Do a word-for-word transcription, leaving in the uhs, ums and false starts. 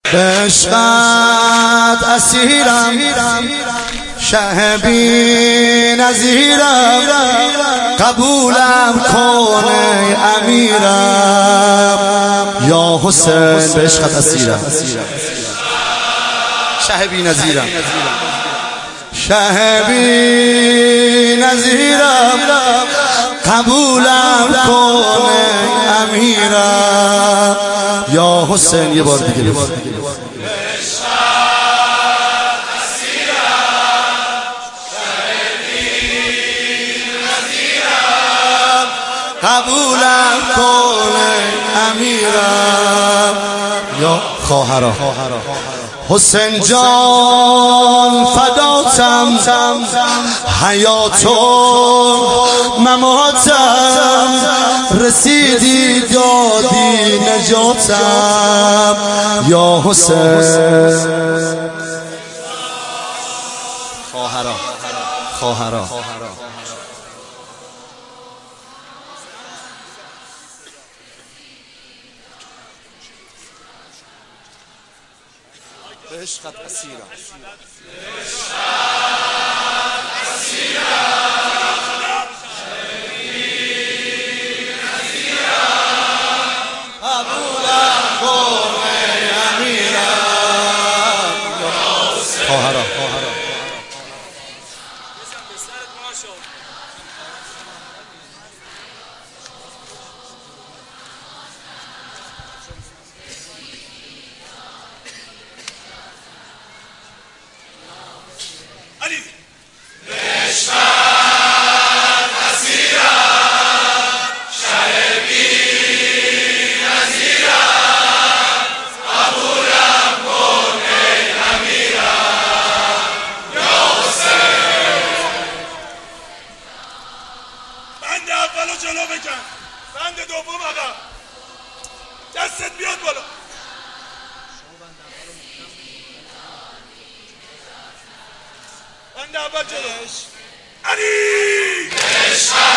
به عشقت اسیرم شه بی نظیرم قبولم کن ای امیرم یا حسین به عشقت اسیرم شه بی نظیرم شه بی نظیرم قبولم کن ای امیرم یا حسین یه بار دیگه قبولم کن امیرم یا خواهرا حسین جان فداتم حیات و مماتم رسیدی دادی نجاتم یا حسین خواهرا خواهرا به عشقت اسیرم قبولم کن ای امیرم خواهرا علی به عشقت اسیرم شه بی نظیرم قبولم کن ای امیرم یا حسین بند اولو جلو بکن بند دوم عقب دستت بیاد بالا بند اول جلو علی به عشقت